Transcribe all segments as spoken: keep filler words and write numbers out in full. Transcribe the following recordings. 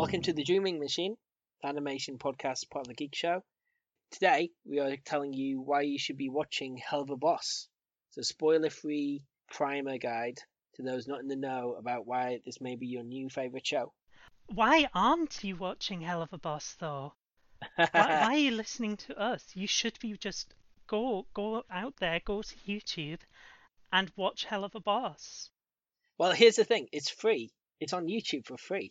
welcome to the Dreaming Machine, animation podcast part of the Geek Show. Today, we are telling you why you should be watching Hell of a Boss. It's a spoiler-free primer guide to those not in the know about why this may be your new favourite show. Why aren't you watching Hell of a Boss, though? why, why are you listening to us? You should be just go go out there, go to YouTube, and watch Hell of a Boss. Well, here's the thing. It's free. It's on YouTube for free.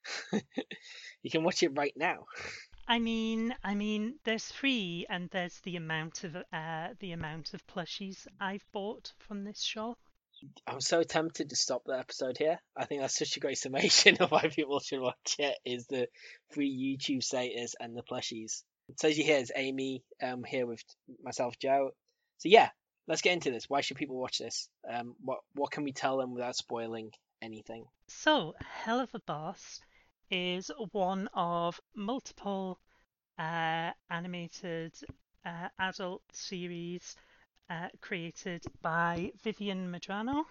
You can watch it right now. I mean, I mean, there's free, and there's the amount of uh, the amount of plushies I've bought from this show. I'm so tempted to stop the episode here. I think that's such a great summation of why people should watch it, is the free YouTube status and the plushies. So as you hear, it's Amy um, here with myself, Joe. So yeah, let's get into this. Why should people watch this? Um, what what can we tell them without spoiling anything? So, Hell of a Boss is one of multiple uh, animated uh, adult series uh, created by Vivian Medrano,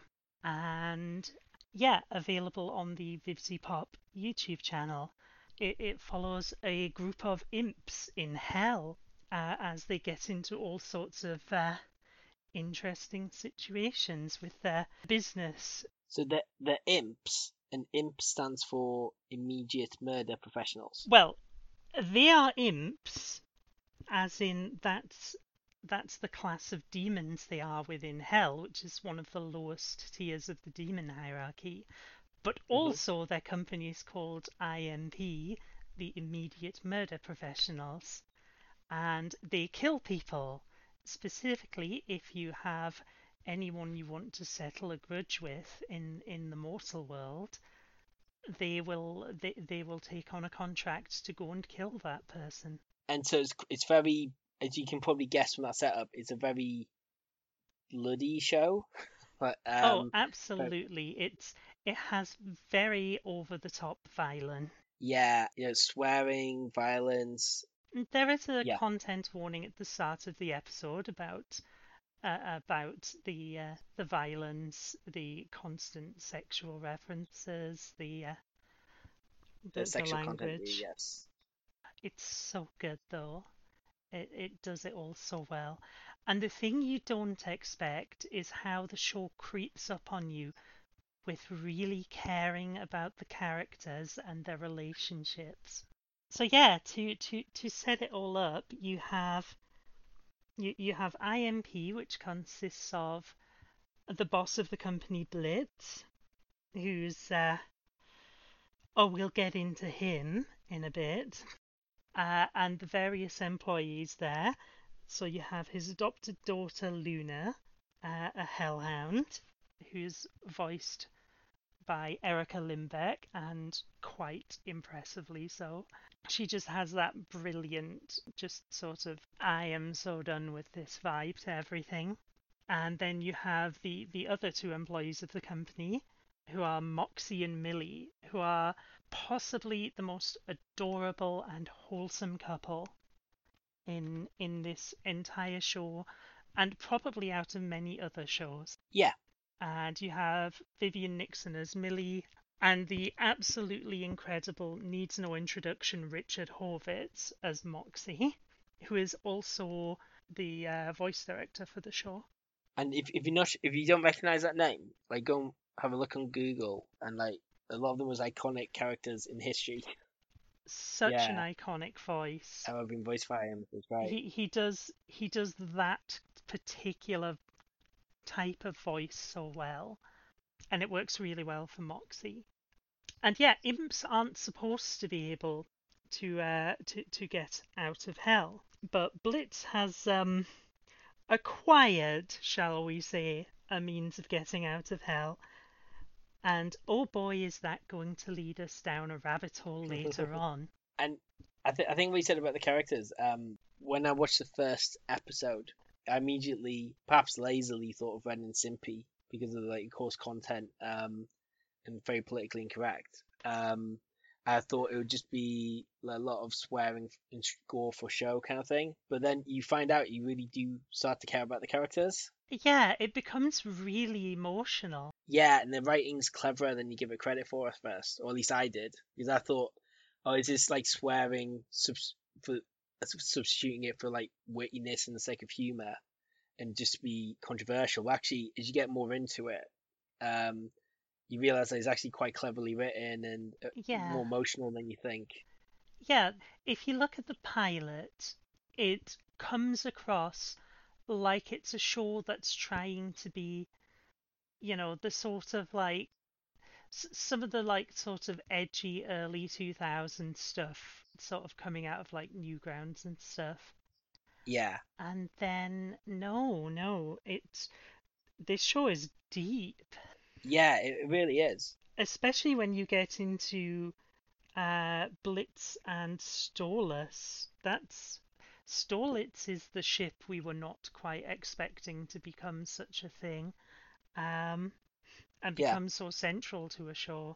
and yeah, available on the Vivzy Pop YouTube channel. It, it follows a group of imps in hell uh, as they get into all sorts of uh, interesting situations with their business. So the the imps, and imp stands for immediate murder professionals. Well, they are imps, as in that's that's the class of demons they are within hell, which is one of the lowest tiers of the demon hierarchy. But also their company is called I M P, the Immediate Murder Professionals, and they kill people. Specifically, if you have anyone you want to settle a grudge with in, in the mortal world, they will they, they will take on a contract to go and kill that person. And so it's it's very, as you can probably guess from that setup, it's a very bloody show. But, um, oh, absolutely! But... It's it has very over the top violence. Yeah, you know, swearing, violence. There is a yeah. content warning at the start of the episode about uh, about the uh, the violence, the constant sexual references, the uh, the, the sexual the language. Content, yes. It's so good though. It it does it all so well. And the thing you don't expect is how the show creeps up on you with really caring about the characters and their relationships. So yeah, to, to, to set it all up, you have you, you have I M P, which consists of the boss of the company, Blitz, who's uh, oh, we'll get into him in a bit, uh, and the various employees there. So you have his adopted daughter, Luna, uh, a hellhound, who's voiced by Erica Limbeck, and quite impressively so. She just has that brilliant, just sort of, I am so done with this vibe to everything. And then you have the, the other two employees of the company, who are Moxie and Millie, who are possibly the most adorable and wholesome couple in in this entire show, and probably out of many other shows. Yeah. And you have Vivian Nixon as Millie, and the absolutely incredible, needs no introduction, Richard Horvitz as Moxie, who is also the uh, voice director for the show. And if if you not if you don't recognize that name, like go and have a look on Google, and like a lot of them was iconic characters in history. Such yeah. an iconic voice. I've been voiced by him. It's right. He he does he does that particular type of voice so well, and it works really well for Moxie. And yeah, imps aren't supposed to be able to uh, to to get out of hell, but Blitz has um, acquired, shall we say, a means of getting out of hell. And oh boy, is that going to lead us down a rabbit hole later on. And I think I think what you said about the characters. Um, when I watched the first episode, I immediately, perhaps lazily, thought of Ren and Stimpy because of the like coarse content um, and very politically incorrect. Um, I thought it would just be a lot of swearing and gore for show kind of thing. But then you find out you really do start to care about the characters. Yeah, it becomes really emotional. Yeah, and the writing's cleverer than you give it credit for at first, or at least I did, because I thought, or is this like swearing subs- for substituting it for like wittiness and the sake of humor and just to be controversial? Well, actually, as you get more into it, um, you realize that it's actually quite cleverly written and uh, Yeah, more emotional than you think. yeah. If you look at the pilot, it comes across like it's a show that's trying to be, you know, the sort of like s- some of the like sort of edgy early two thousands stuff sort of coming out of like Newgrounds and stuff. Yeah, And then no, no, it's this show is deep, yeah, it, it really is. especially when you get into uh Blitz and Stolus. That's Stolitz is the ship we were not quite expecting to become such a thing, um, and Yeah, become so central to a show.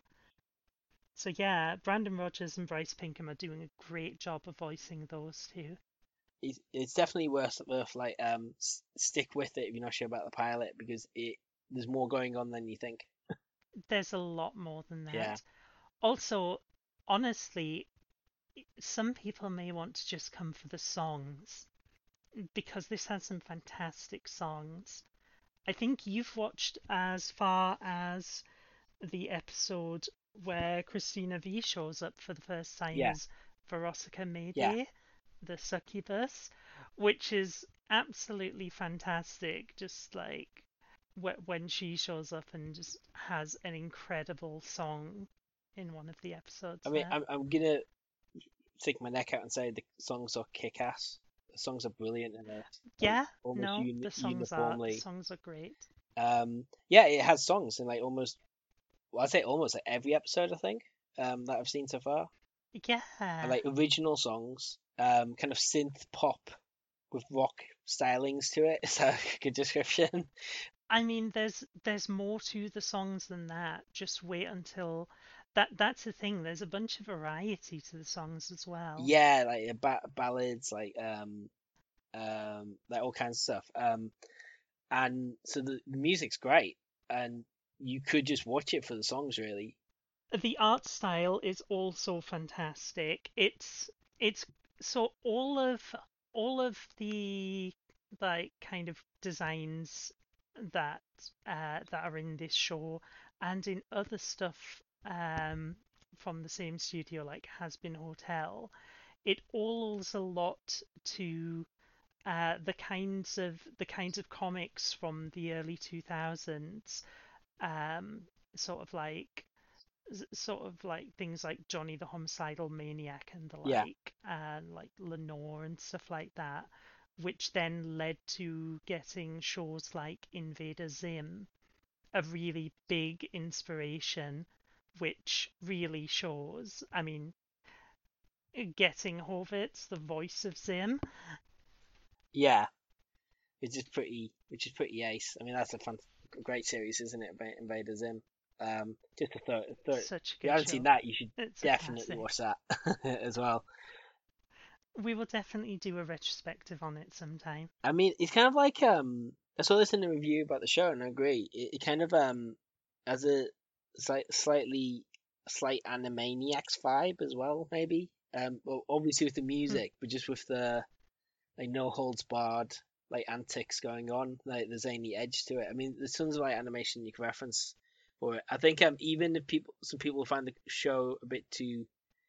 So yeah, Brandon Rogers and Bryce Pinkham are doing a great job of voicing those two. it's, it's definitely worth worth like um s- stick with it if you're not sure about the pilot because it there's more going on than you think. There's a lot more than Yeah, that. Also, honestly, some people may want to just come for the songs because this has some fantastic songs. I think you've watched as far as the episode where Christina V shows up for the first time yeah, as Veronica yeah. Mayday, the succubus, which is absolutely fantastic. Just like when she shows up and just has an incredible song in one of the episodes I mean, there. I'm I'm gonna stick my neck out and say the songs are kick-ass. The songs are brilliant in this, like Yeah, almost no, uni the songs are the uniformly. songs are great. Um, yeah, it has songs in like almost, well, I'd say almost like every episode I think um that I've seen so far. And, Yeah. like original songs, um, kind of synth pop with rock stylings to it. Is that a good description? I mean, there's there's more to the songs than that. Just wait until that that's the thing. There's a bunch of variety to the songs as well. Yeah, like uh, ba ballads, like um, um, like all kinds of stuff. Um, and so the, the music's great, and you could just watch it for the songs, really. The art style is also fantastic. It's it's so all of all of the like kind of designs that uh, that are in this show and in other stuff um, from the same studio like Has Been Hotel, it all owes a lot to uh, the kinds of the kinds of comics from the early two thousands, um, sort of like sort of like things like Johnny the Homicidal Maniac and the Yeah, like, and like Lenore and stuff like that, which then led to getting shows like Invader Zim, a really big inspiration, which really shows. I mean, getting Horvitz, the voice of Zim. yeah, which is pretty, which is pretty ace. I mean, that's a fun, great series, isn't it? About Invader Zim. Um, just a third, third. Such a If you good haven't seen show. that, you should It's a definitely classic. watch that as well. We will definitely do a retrospective on it sometime. I mean, it's kind of like um, I saw this in a review about the show, and I agree. It, it kind of um has a slight, slightly slight Animaniacs vibe as well, maybe. Um, well, obviously with the Hmm. music, but just with the like no holds barred like antics going on. Like there's any edge to it. I mean, there's tons of like animation you can reference for it. I think um even if people some people find the show a bit too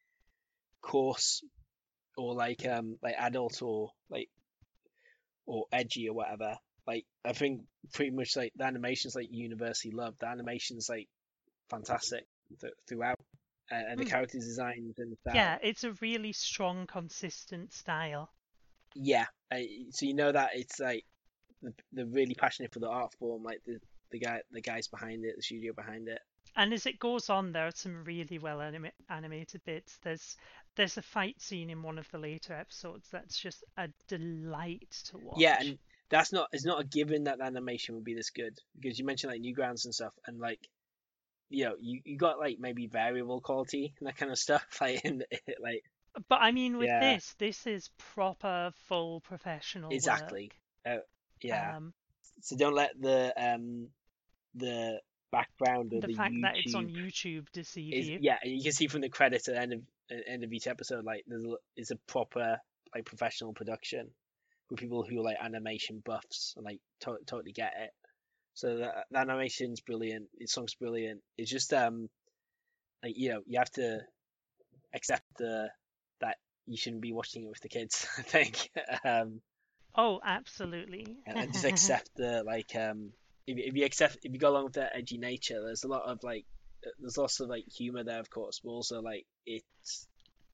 coarse or like um like adult or like or edgy or whatever. Like I think pretty much like the animation's like universally loved. The animation's like fantastic th- throughout, uh, and the Hmm. character designs and style. Yeah, it's a really strong, consistent style. Yeah, uh, so you know that it's like the, they're really passionate for the art form. Like the the guy the guys behind it, the studio behind it. And as it goes on, there are some really well anima- animated bits. There's there's a fight scene in one of the later episodes that's just a delight to Yeah, watch. and that's not it's not a given that the animation would be this good because you mentioned like Newgrounds and stuff, and like you know you, you got like maybe variable quality and that kind of stuff like in like But I mean, with yeah. this, this is proper, full professional Exactly. work. Uh, yeah. Um, So don't let the um the background or the the fact that it's on YouTube YouTube deceive is you. yeah, you can see from the credits at the end of end of each episode, like there's a, it's a proper like professional production with people who are like animation buffs and like to- totally get it. So the, the animation's brilliant, the song's brilliant. It's just um like you know you have to accept the that you shouldn't be watching it with the kids. I think um Oh, absolutely. and, and just accept the like um if, if you accept if you go along with that edgy nature, there's a lot of like there's lots of like humor there, of course, but also like it's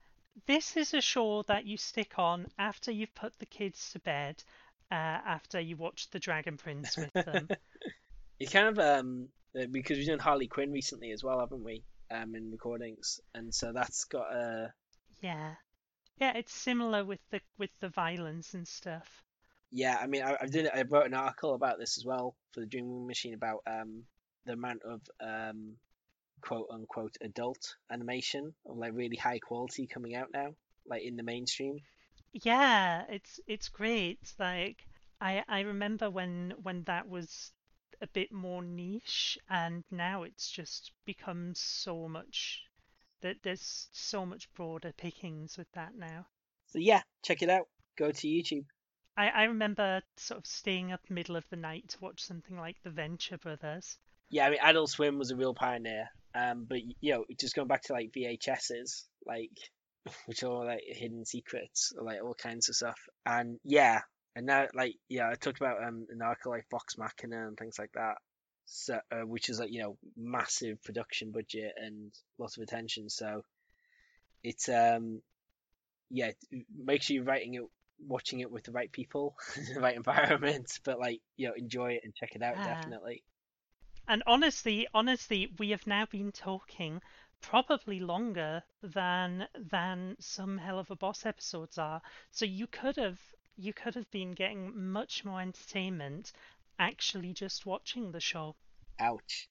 This is a show that you stick on after you've put the kids to bed, uh, after you watch The Dragon Prince with them. it's kind of um uh, because we've done Harley Quinn recently as well, haven't we? Um, in recordings, and so that's got a Yeah. Yeah, it's similar with the with the violence and stuff. yeah. I mean, I, I did I wrote an article about this as well for the Dreaming Machine about um the amount of um quote unquote adult animation of like really high quality coming out now, like in the mainstream. Yeah, it's it's great. Like I I remember when when that was a bit more niche, and now it's just become so much that there's so much broader pickings with that now. So yeah, check it out. Go to YouTube. I, I remember sort of staying up middle of the night to watch something like The Venture Brothers. Yeah, I mean, Adult Swim was a real pioneer. Um, but you know, just going back to like V H S's, like which are like hidden secrets, or like all kinds of stuff. And yeah, and now like yeah, I talked about um an article like Vox Machina and things like that. So uh, which is like you know massive production budget and lots of attention. So it's um yeah, make sure you're writing it, watching it with the right people, the right environment. But like you know, enjoy it and check it out Ah. definitely. And honestly, honestly, we have now been talking probably longer than than some Hell of a Boss episodes are. So you could have you could have been getting much more entertainment actually just watching the show. Ouch.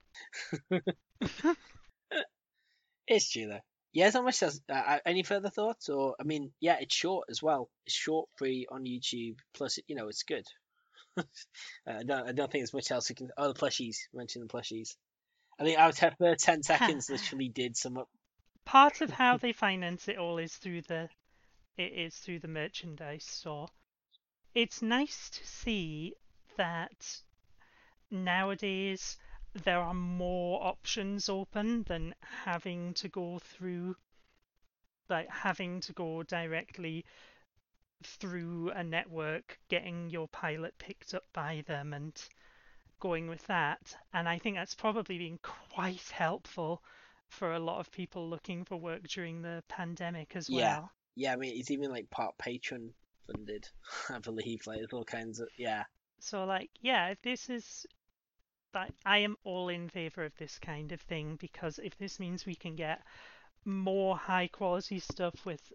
It's true though. Yeah, there's not much else. Uh, uh, any further thoughts? Or I mean, yeah, it's short as well. It's short, free on YouTube. Plus, you know, it's good. uh, I don't, I don't think there's much else we can. Oh, the plushies. Mention the plushies. I think our te- first ten seconds literally did sum up. Part of how they finance it all is through the it is through the merchandise store. It's nice to see that nowadays there are more options open than having to go through like having to go directly through a network, getting your pilot picked up by them and going with that. And I think that's probably been quite helpful for a lot of people looking for work during the pandemic as Yeah, well. yeah. I mean, it's even like part patron funded, I believe. Like, there's all kinds of yeah, So like, yeah, if this is like I am all in favor of this kind of thing because if this means we can get more high quality stuff with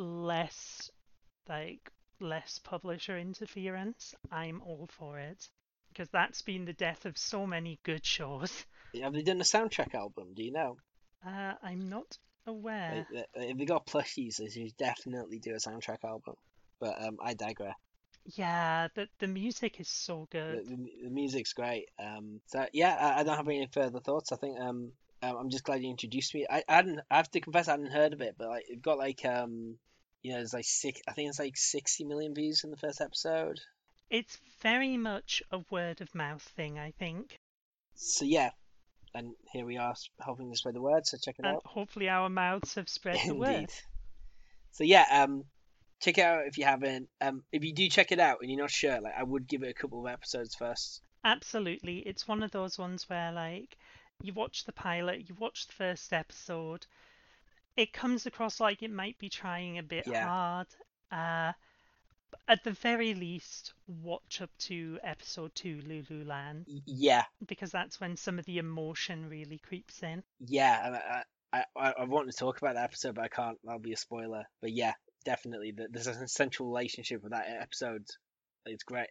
less like less publisher interference, I'm all for it. Because that's been the death of so many good shows. have they done a soundtrack album? Do you know? Uh, I'm not aware. Like, uh, if they got plushies, they should definitely do a soundtrack album. But um, I digress. Yeah, the the music is so The, good. the, the music's great. Um, so yeah, I, I don't have any further thoughts. I think um, um, I'm just glad you introduced me. I, I hadn't. I have to confess, I hadn't heard of it, but like it got like um, you know, there's like six. I think it's like sixty million views in the first episode. It's very much a word of mouth thing, I think. So yeah, and here we are helping to spread the word. So check it And out. hopefully our mouths have spread the Indeed. word. So yeah, um, check it out if you haven't. Um, if you do check it out and you're not sure, like I would give it a couple of episodes first. Absolutely. It's one of those ones where like you watch the pilot, you watch the first episode, it comes across like it might be trying a bit Yeah, hard. Uh, at the very least, watch up to episode two, Lululand, y- yeah, because that's when some of the emotion really creeps in. yeah. I, I, I, I want to talk about that episode, but I can't. That'll be a spoiler. But yeah, definitely. There's an essential relationship with that episode. It's great.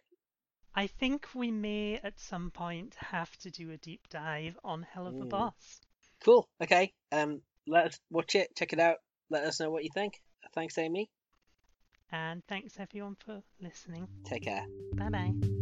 I think we may at some point have to do a deep dive on Hell of a Mm. Boss. Cool. Okay. Um, let us watch it. Check it out. Let us know what you think. Thanks, Amy. And thanks everyone for listening. Take care. Bye bye.